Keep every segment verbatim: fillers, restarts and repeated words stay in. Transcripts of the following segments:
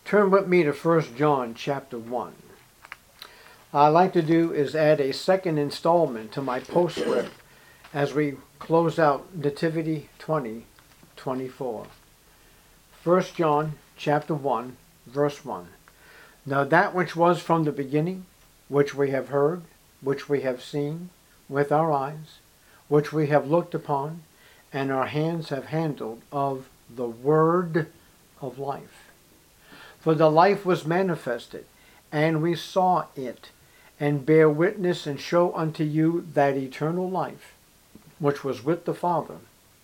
Turn with me to First John chapter one. I'd like to do is add a second installment to my postscript as we close out Nativity twenty twenty-four. First John chapter one, verse one. Now that which was from the beginning, which we have heard, which we have seen with our eyes, which we have looked upon, and our hands have handled of the word of life. For the life was manifested, and we saw it, and bear witness and show unto you that eternal life, which was with the Father,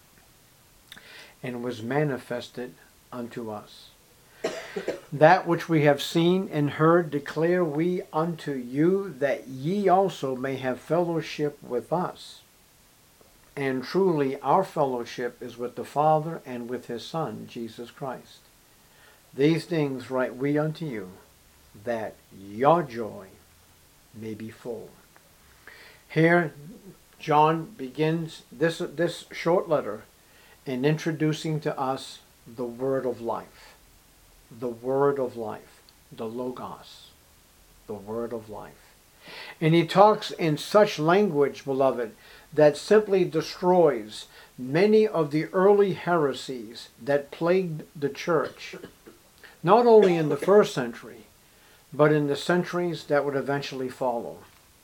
and was manifested unto us. That which we have seen and heard declare we unto you, that ye also may have fellowship with us. And truly our fellowship is with the Father and with his Son, Jesus Christ. These things write we unto you, that your joy may be full. Here John begins this, this short letter in introducing to us the word of life. The word of life. The Logos. The word of life. And he talks in such language, beloved, that simply destroys many of the early heresies that plagued the church, not only in the first century, but in the centuries that would eventually follow.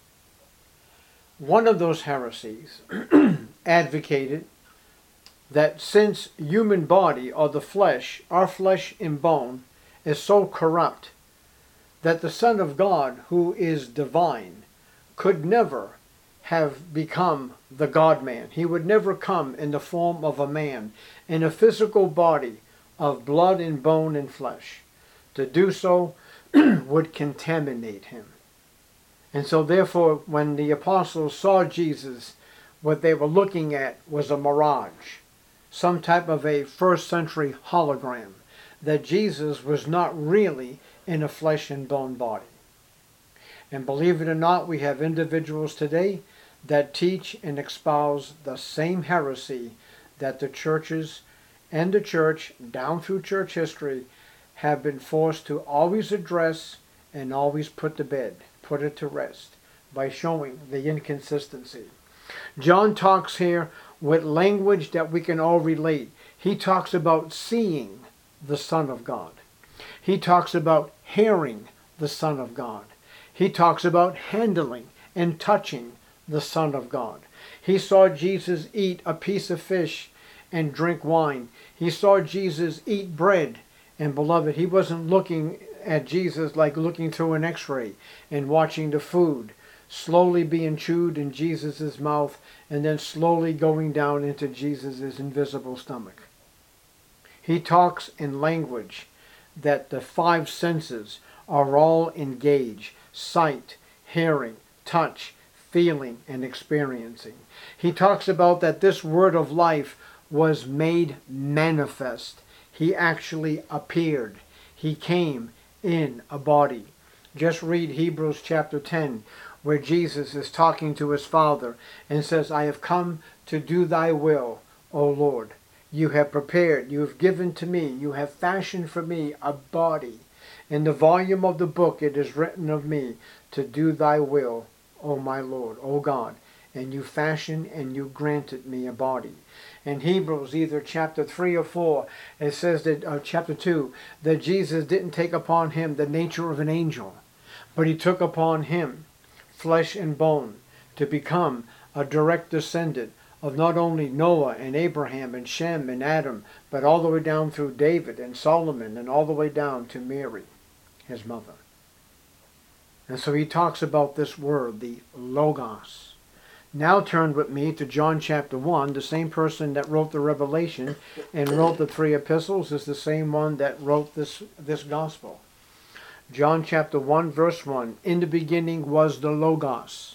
One of those heresies advocated that since human body, or the flesh, our flesh and bone, is so corrupt, that the Son of God, who is divine, could never have become the God-man. He would never come in the form of a man, in a physical body of blood and bone and flesh. To do so would contaminate him. And so therefore, when the apostles saw Jesus, what they were looking at was a mirage, some type of a first century hologram, that Jesus was not really in a flesh and bone body. And believe it or not, we have individuals today that teach and espouse the same heresy that the churches and the church, down through church history, have been forced to always address and always put to bed, put it to rest, by showing the inconsistency. John talks here with language that we can all relate. He talks about seeing the Son of God. He talks about hearing the Son of God. He talks about handling and touching the Son of God. He saw Jesus eat a piece of fish and drink wine. He saw Jesus eat bread. And beloved, he wasn't looking at Jesus like looking through an x-ray and watching the food slowly being chewed in Jesus' mouth and then slowly going down into Jesus' invisible stomach. He talks in language that the five senses are all engaged: sight, hearing, touch, feeling, and experiencing. He talks about that this word of life was made manifest. He actually appeared. He came in a body. Just read Hebrews chapter ten, where Jesus is talking to his Father and says, I have come to do thy will, O Lord. You have prepared, you have given to me, you have fashioned for me a body. In the volume of the book it is written of me to do thy will, O my Lord, O God. And you fashioned and you granted me a body. In Hebrews, either chapter three or four, it says that, uh, chapter two, that Jesus didn't take upon him the nature of an angel, but he took upon him flesh and bone to become a direct descendant of not only Noah and Abraham and Shem and Adam, but all the way down through David and Solomon and all the way down to Mary, his mother. And so he talks about this word, the Logos. Now turn with me to John chapter one. The same person that wrote the Revelation and wrote the three epistles is the same one that wrote this, this gospel. John chapter one, verse one. In the beginning was the Logos.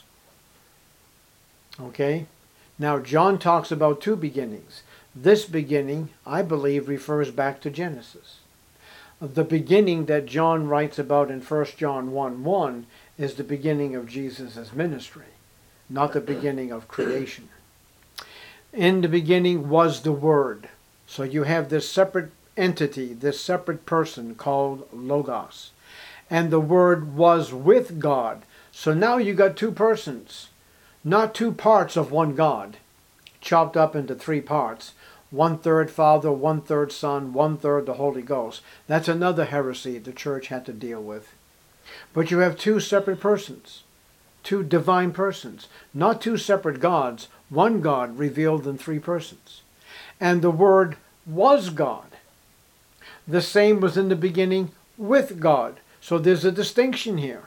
Okay? Now John talks about two beginnings. This beginning, I believe, refers back to Genesis. The beginning that John writes about in First John one one is the beginning of Jesus' ministry, not the beginning of creation. In the beginning was the Word. So you have this separate entity, this separate person called Logos. And the Word was with God. So now you got two persons, not two parts of one God, chopped up into three parts. One third Father, one third Son, one third the Holy Ghost. That's another heresy the church had to deal with. But you have two separate persons, two divine persons, not two separate gods, one God revealed in three persons. And the Word was God. The same was in the beginning with God. So there's a distinction here.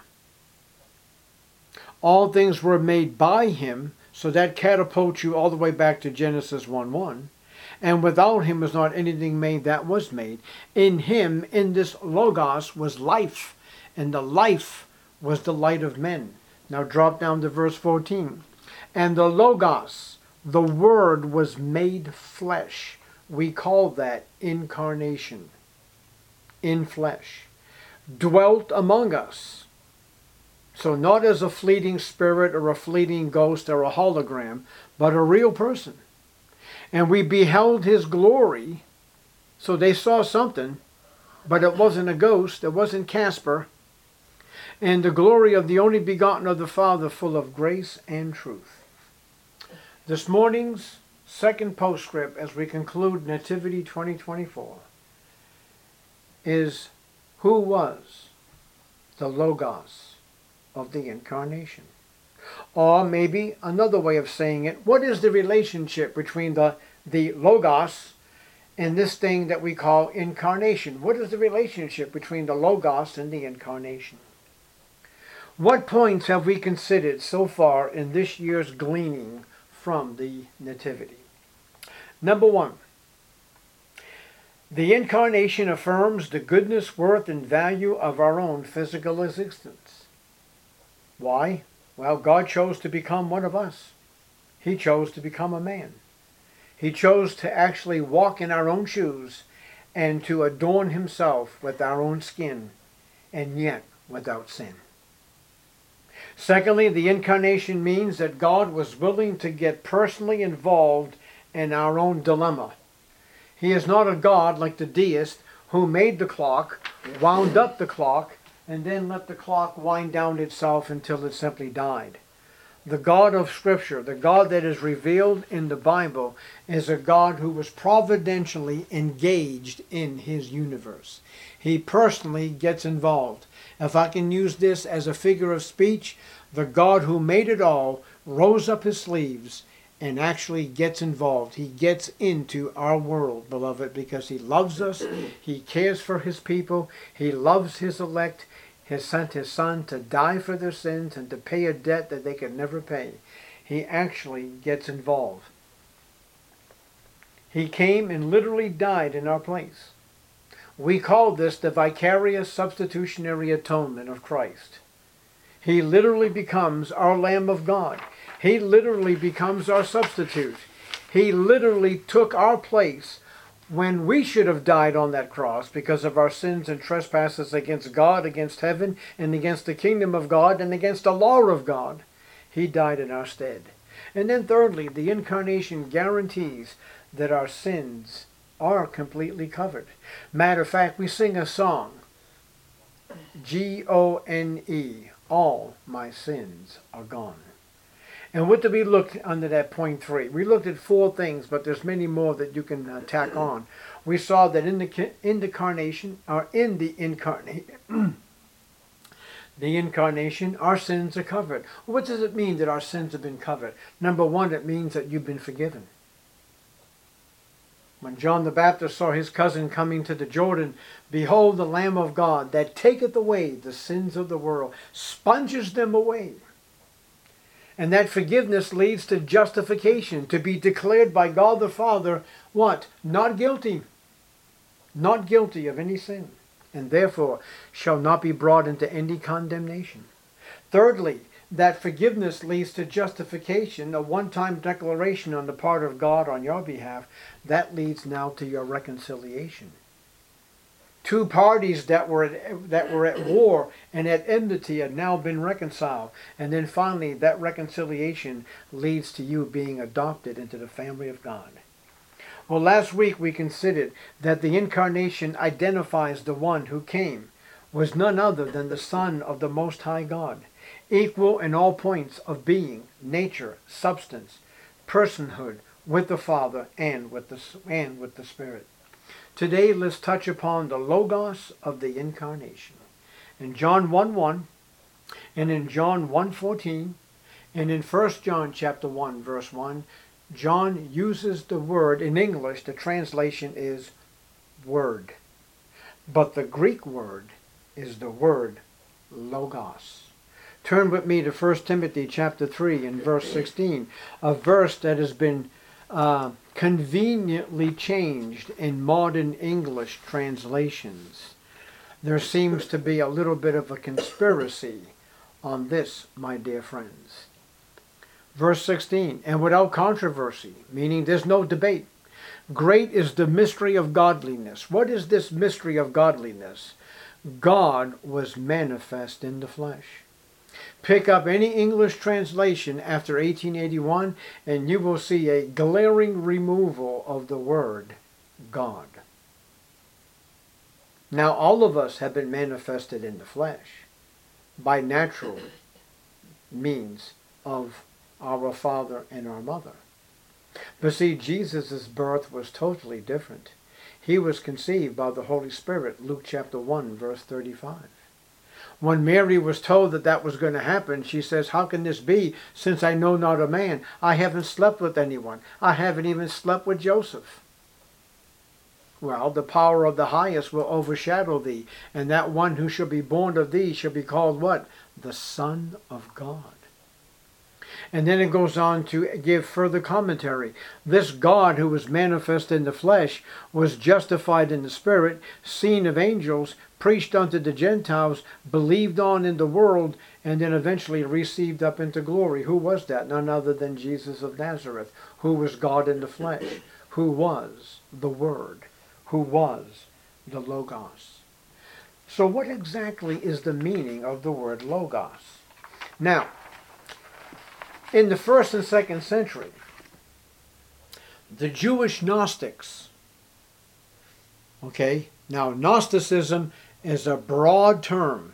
All things were made by Him, so that catapults you all the way back to Genesis one one. And without Him was not anything made that was made. In Him, in this Logos, was life, and the life was the light of men. Now drop down to verse fourteen. And the Logos, the Word, was made flesh. We call that incarnation. In flesh. Dwelt among us. So not as a fleeting spirit or a fleeting ghost or a hologram, but a real person. And we beheld His glory. So they saw something, but it wasn't a ghost, it wasn't Casper. And the glory of the only begotten of the Father, full of grace and truth. This morning's second postscript, as we conclude Nativity twenty twenty-four, is who was the Logos of the Incarnation? Or maybe another way of saying it, what is the relationship between the, the Logos and this thing that we call incarnation? What is the relationship between the Logos and the Incarnation? What points have we considered so far in this year's gleaning from the Nativity? Number one, the Incarnation affirms the goodness, worth, and value of our own physical existence. Why? Well, God chose to become one of us. He chose to become a man. He chose to actually walk in our own shoes and to adorn Himself with our own skin, and yet without sin. Secondly, the Incarnation means that God was willing to get personally involved in our own dilemma. He is not a God like the deist who made the clock, wound up the clock, and then let the clock wind down itself until it simply died. The God of Scripture, the God that is revealed in the Bible, is a God who was providentially engaged in His universe. He personally gets involved. If I can use this as a figure of speech, the God who made it all rolls up His sleeves and actually gets involved. He gets into our world, beloved, because He loves us. He cares for His people. He loves His elect. He has sent His Son to die for their sins and to pay a debt that they could never pay. He actually gets involved. He came and literally died in our place. We call this the vicarious substitutionary atonement of Christ. He literally becomes our Lamb of God. He literally becomes our substitute. He literally took our place when we should have died on that cross because of our sins and trespasses against God, against heaven, and against the kingdom of God, and against the law of God. He died in our stead. And then thirdly, the Incarnation guarantees that our sins are completely covered. Matter of fact, we sing a song, G O N E, all my sins are gone. And what did we look under that point three? We looked at four things, but there's many more that you can uh, tack on. We saw that in the in the incarnation, or in the incarnation, the incarnation, our sins are covered. What does it mean that our sins have been covered? Number one, it means that you've been forgiven. When John the Baptist saw his cousin coming to the Jordan, behold the Lamb of God that taketh away the sins of the world, sponges them away. And that forgiveness leads to justification, to be declared by God the Father, what? Not guilty. Not guilty of any sin, and therefore shall not be brought into any condemnation. Thirdly, that forgiveness leads to justification, a one-time declaration on the part of God on your behalf. That leads now to your reconciliation. Two parties that were at, that were at war and at enmity have now been reconciled. And then finally, that reconciliation leads to you being adopted into the family of God. Well, last week we considered that the incarnation identifies the one who came was none other than the Son of the Most High God, equal in all points of being, nature, substance, personhood, with the Father and with the, and with the Spirit. Today let's touch upon the Logos of the incarnation. In John one one, and in John one fourteen, and in First John chapter one verse one, John uses the word, in English the translation is word, but the Greek word is the word Logos. Turn with me to First Timothy chapter three and verse sixteen, a verse that has been uh, conveniently changed in modern English translations. There seems to be a little bit of a conspiracy on this, my dear friends. Verse sixteen, and without controversy, meaning there's no debate. Great is the mystery of godliness. What is this mystery of godliness? God was manifest in the flesh. Pick up any English translation after eighteen eighty-one and you will see a glaring removal of the word God. Now all of us have been manifested in the flesh by natural means of our father and our mother. But see, Jesus' birth was totally different. He was conceived by the Holy Spirit, Luke chapter one, verse thirty-five. When Mary was told that that was going to happen, she says, how can this be, since I know not a man? I haven't slept with anyone. I haven't even slept with Joseph. Well, the power of the highest will overshadow thee, and that one who shall be born of thee shall be called what? The Son of God. And then it goes on to give further commentary. This God who was manifest in the flesh was justified in the Spirit, seen of angels, preached unto the Gentiles, believed on in the world, and then eventually received up into glory. Who was that? None other than Jesus of Nazareth, who was God in the flesh, who was the Word, who was the Logos. So what exactly is the meaning of the word Logos? Now, in the first and second century, the Jewish Gnostics, okay, now Gnosticism is a broad term.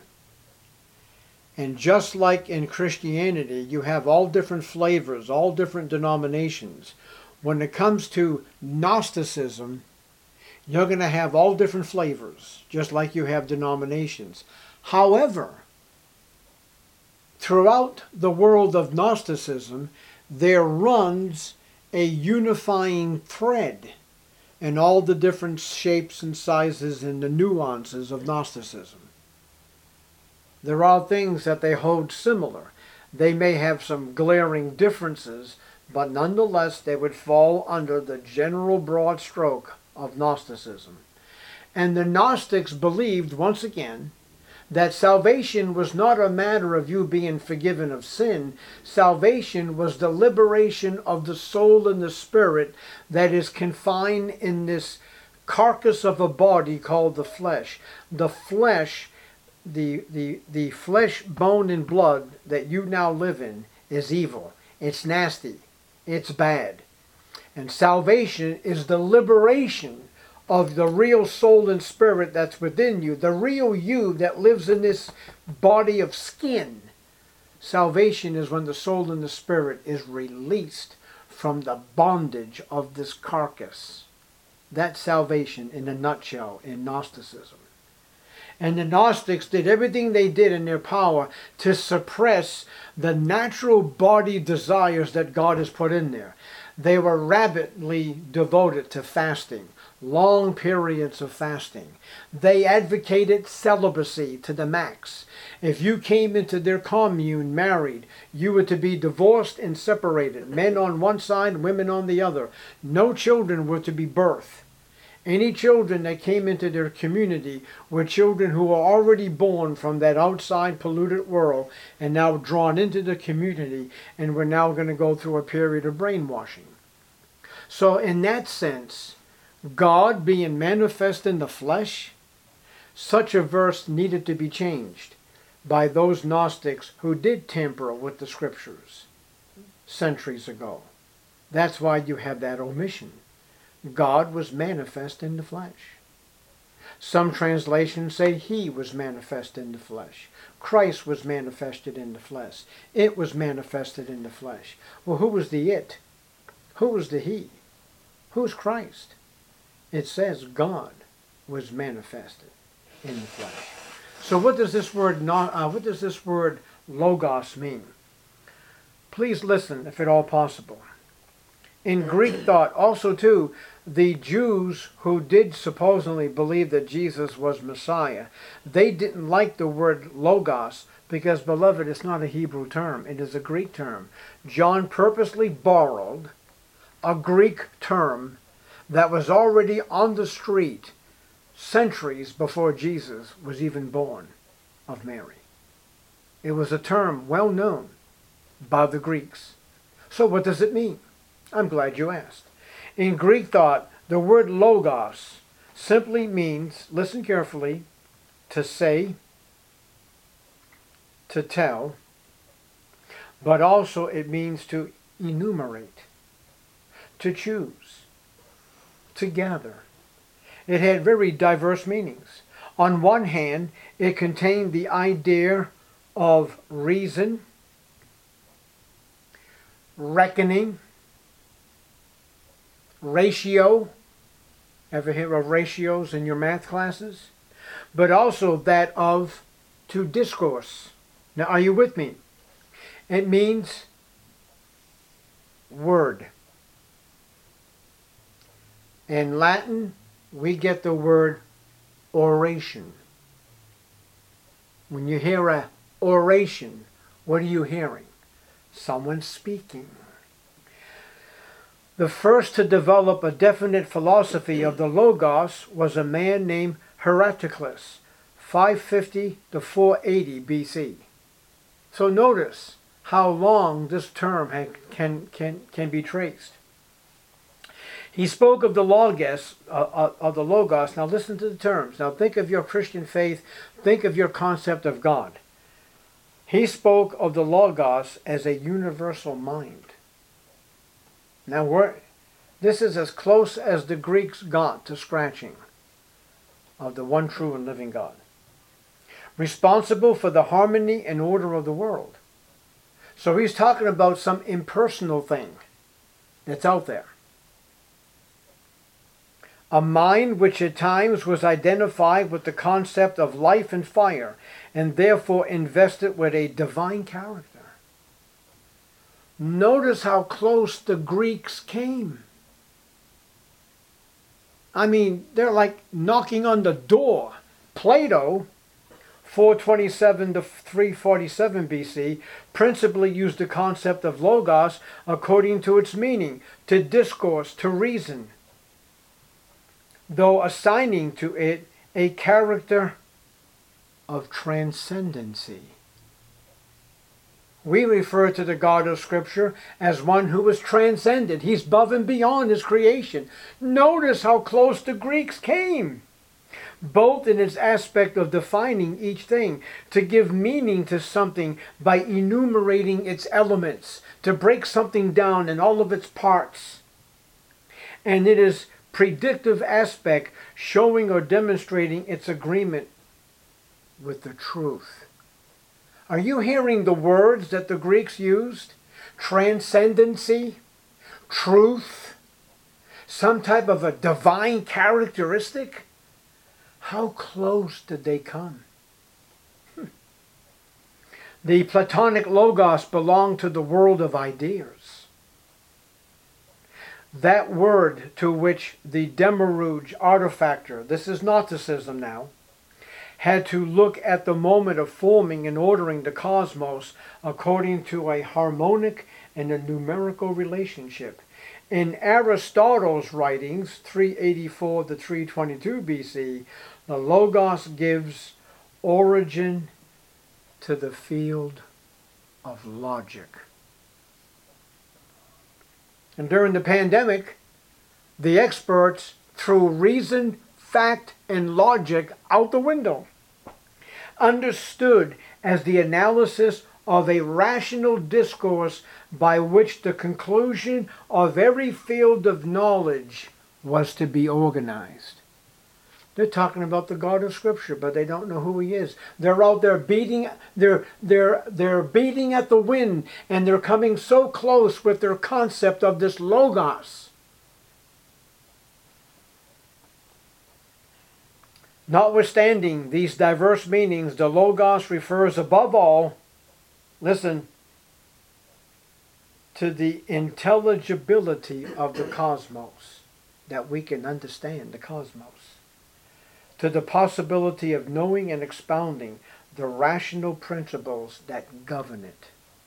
And just like in Christianity, you have all different flavors, all different denominations. When it comes to Gnosticism, you're going to have all different flavors, just like you have denominations. However, throughout the world of Gnosticism, there runs a unifying thread in all the different shapes and sizes and the nuances of Gnosticism. There are things that they hold similar. They may have some glaring differences, but nonetheless they would fall under the general broad stroke of Gnosticism. And the Gnostics believed, once again, that salvation was not a matter of you being forgiven of sin. Salvation was the liberation of the soul and the spirit that is confined in this carcass of a body called the flesh. The flesh, the, the, the flesh, bone, and blood that you now live in is evil. It's nasty. It's bad. And salvation is the liberation of the real soul and spirit that's within you, the real you that lives in this body of skin. Salvation is when the soul and the spirit is released from the bondage of this carcass. That's salvation in a nutshell in Gnosticism. And the Gnostics did everything they did in their power to suppress the natural body desires that God has put in there. They were rabidly devoted to fasting, long periods of fasting. They advocated celibacy to the max. If you came into their commune married, you were to be divorced and separated. Men on one side, women on the other. No children were to be birthed. Any children that came into their community were children who were already born from that outside polluted world and now drawn into the community and were now going to go through a period of brainwashing. So in that sense, God being manifest in the flesh, such a verse needed to be changed by those Gnostics who did tamper with the scriptures centuries ago. That's why you have that omission. God was manifest in the flesh. Some translations say he was manifest in the flesh. Christ was manifested in the flesh. It was manifested in the flesh. Well, who was the it? Who was the he? Who's Christ? It says God was manifested in the flesh. So what does this word not, uh, what does this word logos mean? Please listen, if at all possible. In Greek thought, also too, the Jews who did supposedly believe that Jesus was Messiah, they didn't like the word logos because, beloved, it's not a Hebrew term. It is a Greek term. John purposely borrowed a Greek term that was already on the street centuries before Jesus was even born of Mary. It was a term well known by the Greeks. So what does it mean? I'm glad you asked. In Greek thought, the word logos simply means, listen carefully, to say, to tell, but also it means to enumerate, to choose, to gather. It had very diverse meanings. On one hand, it contained the idea of reason, reckoning, ratio. Ever hear of ratios in your math classes? But also that of to discourse. Now, are you with me? It means word. In Latin, we get the word oration. When you hear a oration, what are you hearing? Someone speaking. The first to develop a definite philosophy of the Logos was a man named Heraclitus, five fifty to four eighty B C. So notice how long this term can, can, can be traced. He spoke of the Logos, uh, of the Logos. Now listen to the terms. Now think of your Christian faith. Think of your concept of God. He spoke of the Logos as a universal mind. Now we're, this is as close as the Greeks got to scratching of the one true and living God. Responsible for the harmony and order of the world. So he's talking about some impersonal thing that's out there. A mind which at times was identified with the concept of life and fire, and therefore invested with a divine character. Notice how close the Greeks came. I mean, they're like knocking on the door. Plato, four twenty-seven to three forty-seven B C, principally used the concept of logos according to its meaning, to discourse, to reason, though assigning to it a character of transcendency. We refer to the God of Scripture as one who is transcendent. He's above and beyond his creation. Notice how close the Greeks came, both in its aspect of defining each thing, to give meaning to something by enumerating its elements, to break something down in all of its parts. And it is predictive aspect, showing or demonstrating its agreement with the truth. Are you hearing the words that the Greeks used? Transcendency, truth, some type of a divine characteristic? How close did they come? Hmm. The Platonic Logos belonged to the world of ideas. That word to which the Demiurge artifactor, this is Gnosticism now, had to look at the moment of forming and ordering the cosmos according to a harmonic and a numerical relationship. In Aristotle's writings, three eighty-four to three twenty-two B C, the Logos gives origin to the field of logic. And during the pandemic, the experts threw reason, fact, and logic out the window. Understood as the analysis of a rational discourse by which the conclusion of every field of knowledge was to be organized. They're talking about the God of Scripture, but they don't know who He is. They're out there beating, they're, they're, they're beating at the wind, and they're coming so close with their concept of this Logos. Notwithstanding these diverse meanings, the Logos refers above all, listen, to the intelligibility of the cosmos, that we can understand the cosmos, to the possibility of knowing and expounding the rational principles that govern it.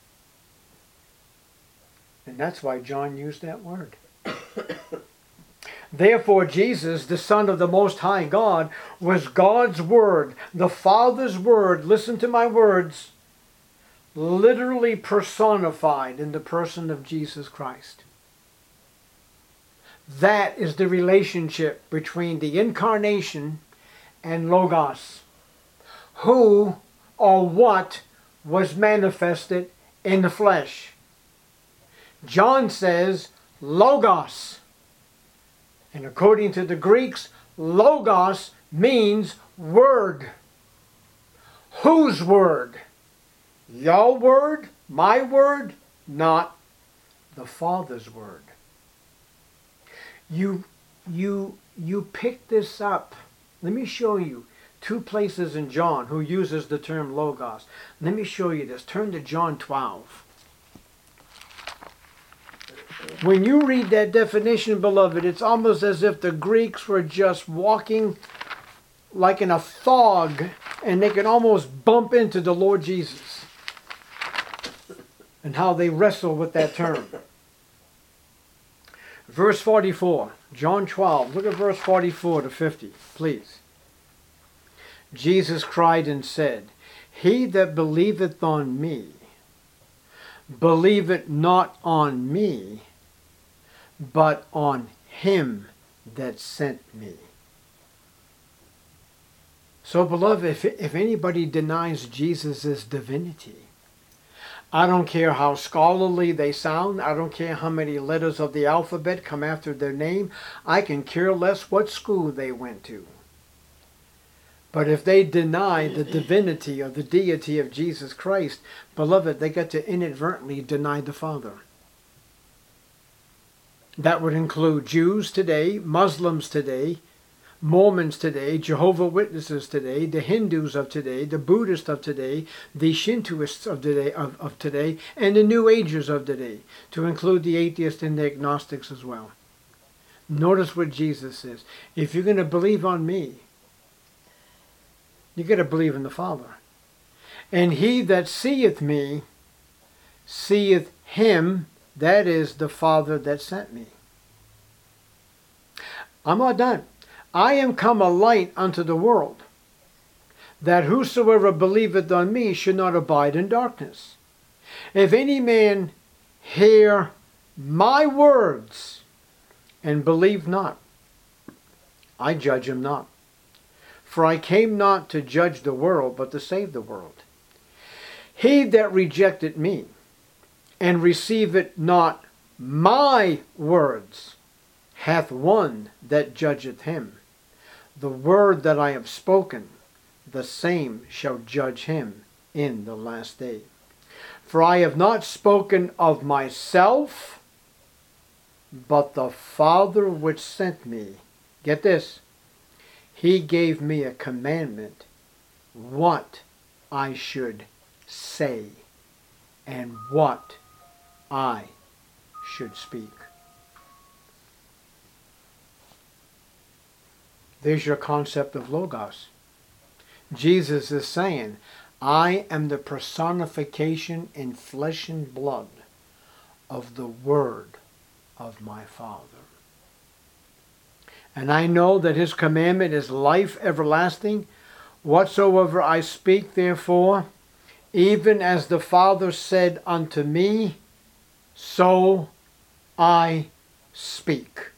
And that's why John used that word. Therefore, Jesus, the Son of the Most High God, was God's Word, the Father's Word, listen to my words, literally personified in the person of Jesus Christ. That is the relationship between the Incarnation and Logos. Who or what was manifested in the flesh? John says Logos. And according to the Greeks, Logos means word. Whose word? Your word? My word? Not the Father's word. You, you, you pick this up. Let me show you two places in John who uses the term Logos. Let me show you this. Turn to John twelve. When you read that definition, beloved, it's almost as if the Greeks were just walking like in a fog, and they could almost bump into the Lord Jesus, and how they wrestle with that term. Verse forty-four, John twelve, look at verse forty-four to fifty, please. Jesus cried and said, He that believeth on me, believeth not on me, but on Him that sent me. So, beloved, if, if anybody denies Jesus' divinity, I don't care how scholarly they sound, I don't care how many letters of the alphabet come after their name, I can care less what school they went to. But if they deny the divinity or the deity of Jesus Christ, beloved, they got to inadvertently deny the Father. That would include Jews today, Muslims today, Mormons today, Jehovah's Witnesses today, the Hindus of today, the Buddhists of today, the Shintoists of today, of, of today, and the New Agers of today, to include the atheists and the agnostics as well. Notice what Jesus says. If you're going to believe on me, you got to believe in the Father. And he that seeth me, seeth him, that is the Father that sent me. I'm not done. I am come a light unto the world, that whosoever believeth on me should not abide in darkness. If any man hear my words and believe not, I judge him not. For I came not to judge the world, but to save the world. He that rejected me, and receiveth not my words, hath one that judgeth him. The word that I have spoken, the same shall judge him in the last day. For I have not spoken of myself, but the Father which sent me. Get this. He gave me a commandment, what I should say, and what I should speak. There's your concept of Logos. Jesus is saying, I am the personification in flesh and blood of the Word of my Father. And I know that His commandment is life everlasting. Whatsoever I speak, therefore, even as the Father said unto me, so I speak.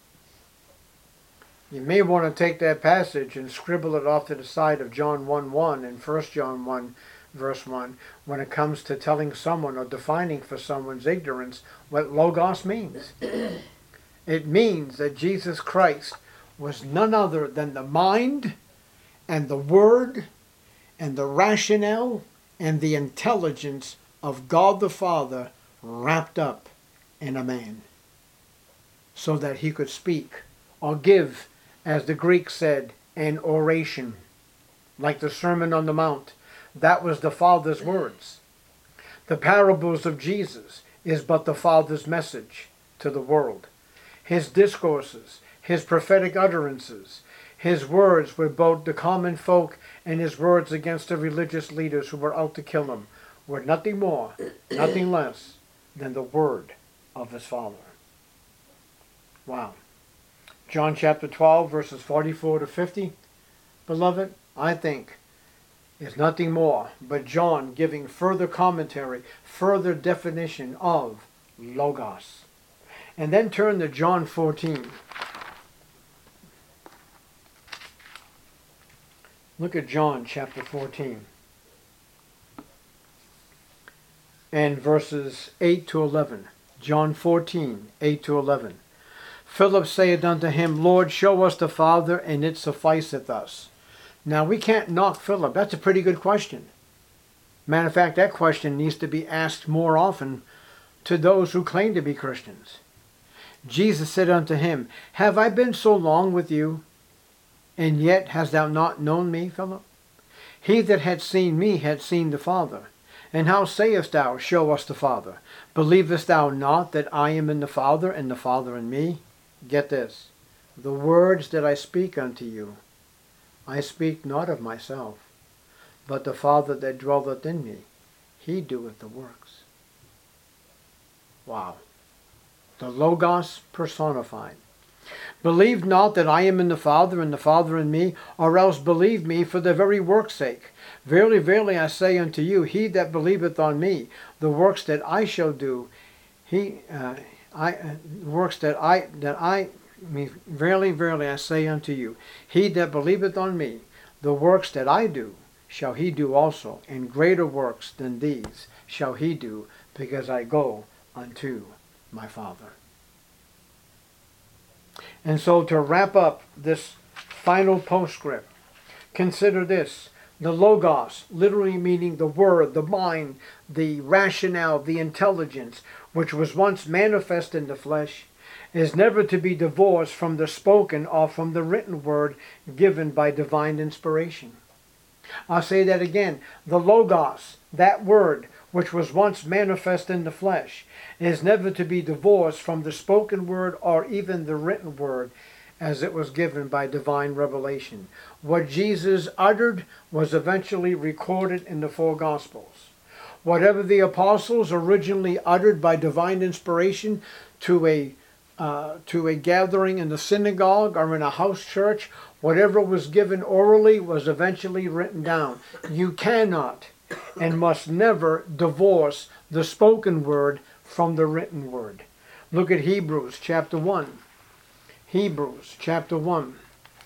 You may want to take that passage and scribble it off to the side of John one one and First John one verse one when it comes to telling someone or defining for someone's ignorance what Logos means. It means that Jesus Christ was none other than the mind and the word and the rationale and the intelligence of God the Father wrapped up in a man, so that he could speak or give, as the Greeks said, an oration, like the Sermon on the Mount. That was the Father's words. The parables of Jesus is but the Father's message to the world. His discourses, his prophetic utterances, his words with both the common folk and his words against the religious leaders who were out to kill him were nothing more, nothing less than the word of his Father. Wow. John chapter twelve, verses forty-four to fifty, beloved, I think is nothing more but John giving further commentary, further definition of Logos. And then turn to John fourteen. Look at John chapter fourteen. And verses eight to eleven. John fourteen, eight to eleven. Philip saith unto him, Lord, show us the Father, and it sufficeth us. Now, we can't knock Philip. That's a pretty good question. Matter of fact, that question needs to be asked more often to those who claim to be Christians. Jesus said unto him, Have I been so long with you, and yet hast thou not known me, Philip? He that had seen me had seen the Father. And how sayest thou, Show us the Father? Believest thou not that I am in the Father, and the Father in me? Get this. The words that I speak unto you, I speak not of myself, but the Father that dwelleth in me, he doeth the works. Wow. The Logos personified. Believe not that I am in the Father, and the Father in me, or else believe me for the very work's sake. Verily, verily, I say unto you, he that believeth on me, the works that I shall do, he, uh, I, uh, works that I, that I, me, verily, verily, I say unto you, he that believeth on me, the works that I do, shall he do also, and greater works than these shall he do, because I go unto my Father. And so to wrap up this final postscript, consider this. The Logos, literally meaning the word, the mind, the rationale, the intelligence, which was once manifest in the flesh, is never to be divorced from the spoken or from the written word given by divine inspiration. I'll say that again. The Logos, that word, which was once manifest in the flesh, is never to be divorced from the spoken word or even the written word as it was given by divine revelation. What Jesus uttered was eventually recorded in the four Gospels. Whatever the apostles originally uttered by divine inspiration to a uh, to a gathering in the synagogue or in a house church, whatever was given orally was eventually written down. You cannot and must never divorce the spoken word from the written word. Look at Hebrews chapter one. Hebrews chapter one.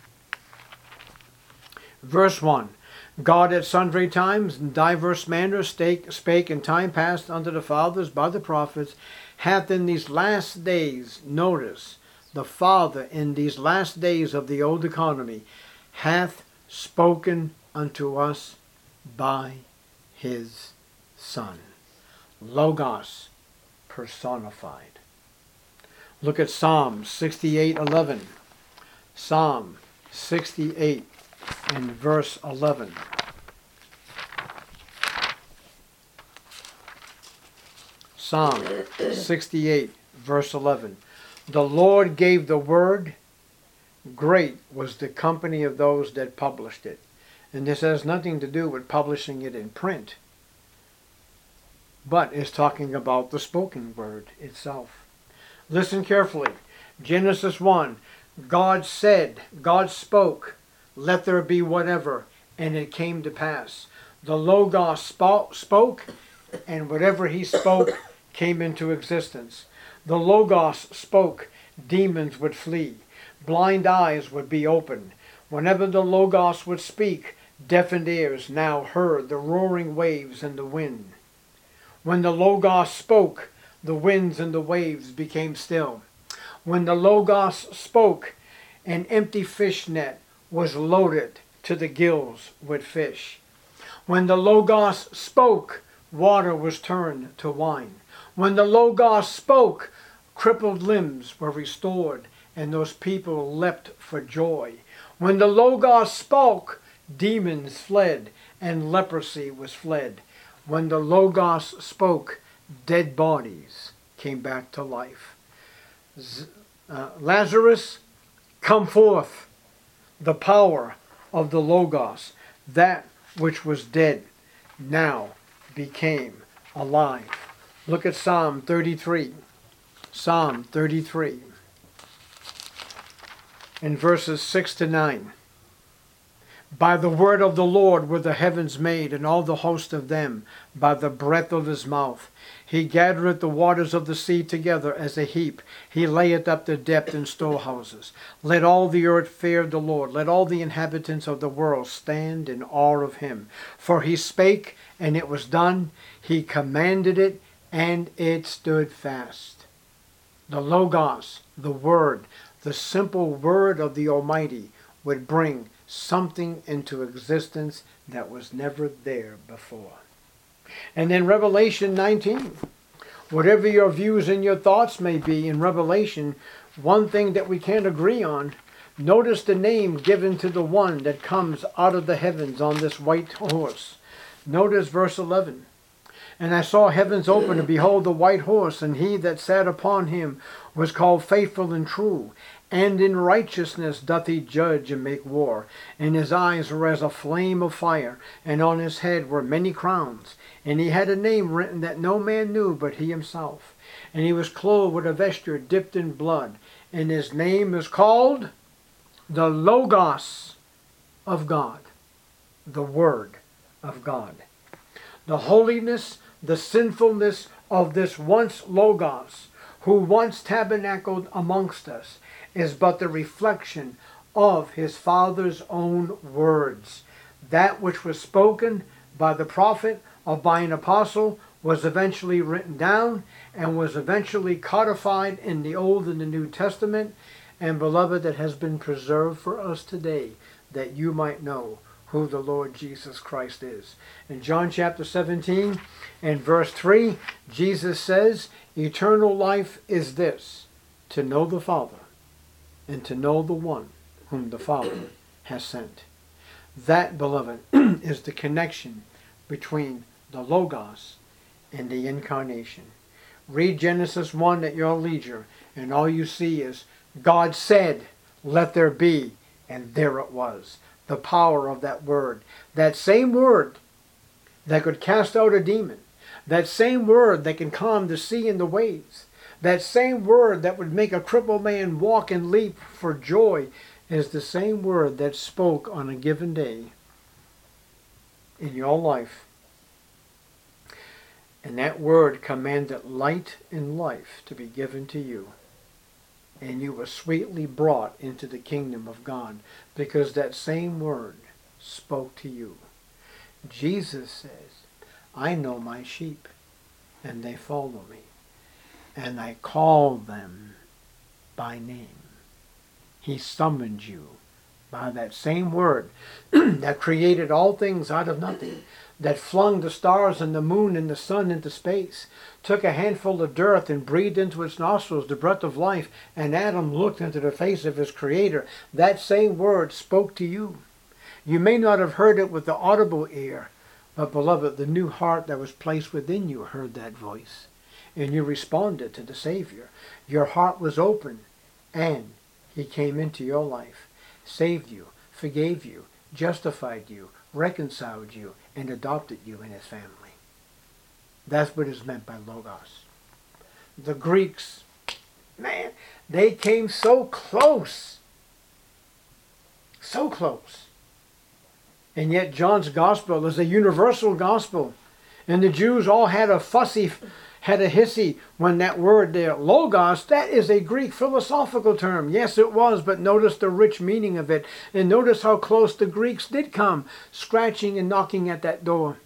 Verse one. God at sundry times in diverse manners spake, spake in time past unto the fathers by the prophets, hath in these last days, notice, the Father in these last days of the old economy, hath spoken unto us by his Son. Logos personified. Look at Psalm sixty-eight eleven. Psalm sixty-eight and verse eleven. Psalm sixty-eight verse eleven. The Lord gave the word, great was the company of those that published it. And this has nothing to do with publishing it in print, but is talking about the spoken word itself. Listen carefully. Genesis one. God said, God spoke, let there be whatever, and it came to pass. The Logos spoke, and whatever he spoke came into existence. The Logos spoke, demons would flee, blind eyes would be opened. Whenever the Logos would speak, deafened ears now heard the roaring waves and the wind. When the Logos spoke, the winds and the waves became still. When the Logos spoke, an empty fish net was loaded to the gills with fish. When the Logos spoke, water was turned to wine. When the Logos spoke, crippled limbs were restored, and those people leapt for joy. When the Logos spoke, demons fled, and leprosy was fled. When the Logos spoke, dead bodies came back to life. Z- uh, Lazarus, come forth. The power of the Logos, that which was dead, now became alive. Look at Psalm thirty-three. Psalm thirty-three. In verses six to nine. By the word of the Lord were the heavens made, and all the host of them, by the breath of his mouth. He gathereth the waters of the sea together as a heap. He layeth up the depth in storehouses. Let all the earth fear the Lord. Let all the inhabitants of the world stand in awe of him. For he spake, and it was done. He commanded it, and it stood fast. The Logos, the Word, the simple Word of the Almighty, would bring something into existence that was never there before. And then Revelation nineteen. Whatever your views and your thoughts may be in Revelation, one thing that we can't agree on, notice the name given to the one that comes out of the heavens on this white horse. Notice verse eleven. And I saw heavens open, and behold the white horse, and he that sat upon him was called Faithful and True, and in righteousness doth he judge and make war. And his eyes were as a flame of fire, and on his head were many crowns. And he had a name written that no man knew but he himself. And he was clothed with a vesture dipped in blood, and his name is called the Logos of God, the Word of God. The holiness, the sinfulness of this once Logos, who once tabernacled amongst us, is but the reflection of his Father's own words. That which was spoken by the prophet or by an apostle was eventually written down and was eventually codified in the Old and the New Testament, and beloved, that has been preserved for us today, that you might know who the Lord Jesus Christ is. In John chapter seventeen and verse three, Jesus says, eternal life is this, to know the Father, and to know the one whom the Father has sent. That, beloved, is the connection between the Logos and the Incarnation. Read Genesis one at your leisure, and all you see is God said, let there be, and there it was. The power of that word. That same word that could cast out a demon. That same word that can calm the sea and the waves. That same word that would make a crippled man walk and leap for joy is the same word that spoke on a given day in your life. And that word commanded light and life to be given to you. And you were sweetly brought into the kingdom of God because that same word spoke to you. Jesus says, I know my sheep, and they follow me, and I call them by name. He summoned you by that same word that created all things out of nothing, that flung the stars and the moon and the sun into space, took a handful of dirt and breathed into its nostrils the breath of life, and Adam looked into the face of his Creator. That same word spoke to you. You may not have heard it with the audible ear, but beloved, the new heart that was placed within you heard that voice, and you responded to the Savior. Your heart was open, and He came into your life, saved you, forgave you, justified you, reconciled you, and adopted you in His family. That's what is meant by Logos. The Greeks, man, they came so close. So close. And yet John's gospel is a universal gospel. And the Jews all had a fussy, had a hissy when that word there, Logos, that is a Greek philosophical term. Yes, it was, but notice the rich meaning of it. And notice how close the Greeks did come, scratching and knocking at that door.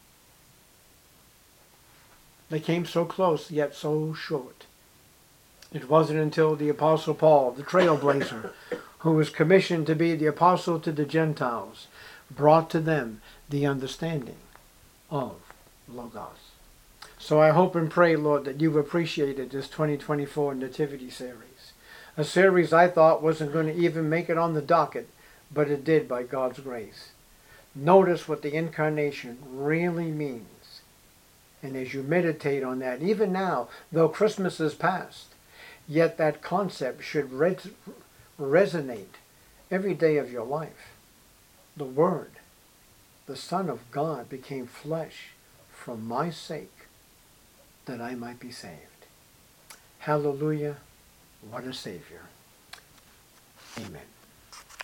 They came so close, yet so short. It wasn't until the Apostle Paul, the trailblazer, who was commissioned to be the apostle to the Gentiles, brought to them the understanding of Logos. So I hope and pray, Lord, that you've appreciated this twenty twenty-four Nativity series. A series I thought wasn't going to even make it on the docket, but it did by God's grace. Notice what the Incarnation really means. And as you meditate on that, even now, though Christmas is past, yet that concept should res resonate every day of your life. The Word, the Son of God, became flesh for my sake, that I might be saved. Hallelujah. What a Savior. Amen.